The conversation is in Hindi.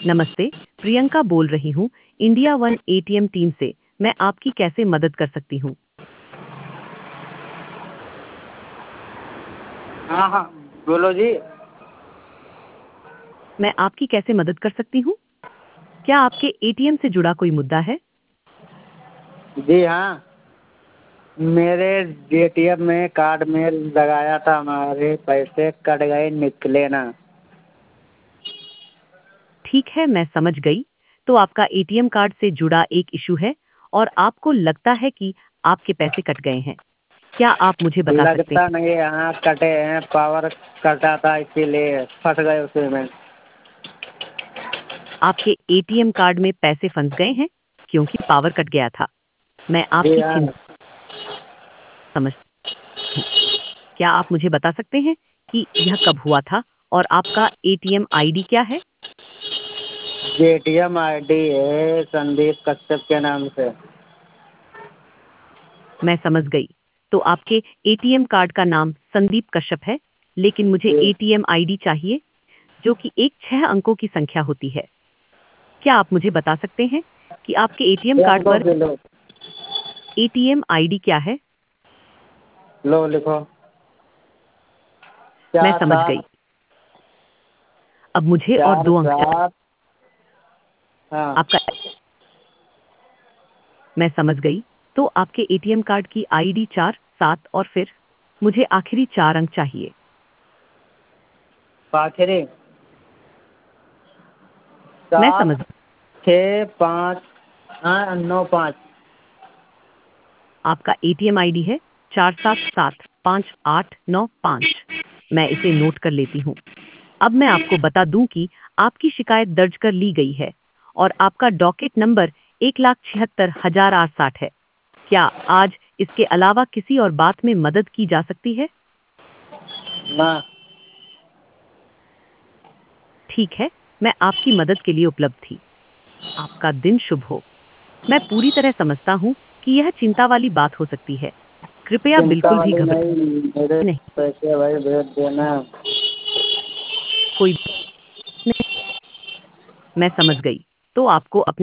नमस्ते, प्रियंका बोल रही हूँ, इंडिया वन एटीएम टीम से। मैं आपकी कैसे मदद कर सकती हूँ? हाँ, हाँ, बोलो जी। मैं आपकी कैसे मदद कर सकती हूँ? क्या आपके एटीएम से जुड़ा कोई मुद्दा है? जी हाँ, मेरे एटीएम में कार्ड में लगाया था, हमारे पैसे कट गए, निकले ना। ठीक है, मैं समझ गई। तो आपका एटीएम कार्ड से जुड़ा एक इशू है और आपको लगता है कि आपके पैसे कट गए हैं। क्या आप मुझे बता सकते लगता हैं, नहीं, यहाँ कटे हैं, पावर कटा था इसीलिए फंस गए उसी में। आपके एटीएम कार्ड में पैसे फंस गए हैं क्योंकि पावर कट गया था? मैं जी आपकी हाँ, चिंता समझ हूँ। क्या आप मुझे बता सकते हैं कि यह कब हुआ था और आपका एटीएम आईडी क्या है? एटीएम आईडी है संदीप कश्यप के नाम से। मैं समझ गई। तो आपके एटीएम कार्ड का नाम संदीप कश्यप है, लेकिन मुझे जी, एटीएम आईडी चाहिए, जो कि एक 6 अंकों की संख्या होती है। क्या आप मुझे बता सकते हैं कि आपके एटीएम ये कार्ड अंकों पर के लो। एटीएम आईडी क्या है? लो लिखो, मैं चार समझ सात गई। अब मुझे और चार 2 अंक सात हाँ, आपका मैं समझ गई। तो आपके एटीएम कार्ड की आईडी 4, 7 और फिर मुझे आखिरी 4 अंक चाहिए। आखिरी मैं सात समझ 6 5 हाँ 9 5। आपका एटीएम आईडी है 477589 5। मैं इसे नोट कर लेती हूँ। अब मैं आपको बता दूं कि आपकी शिकायत दर्ज कर ली गई है और आपका डॉकेट नंबर 1,76,060 है। क्या आज इसके अलावा किसी और बात में मदद की जा सकती है? ना। ठीक है, मैं आपकी मदद के लिए उपलब्ध थी। आपका दिन शुभ हो। मैं पूरी तरह समझता हूँ कि यह चिंता वाली बात हो सकती है। कृपया चिंता बिल्कुल भी वाली घबराएं नहीं, मेरे नहीं। पैसे भाई भेज देना। कोई नहीं, मैं समझ गई। तो आपको अपने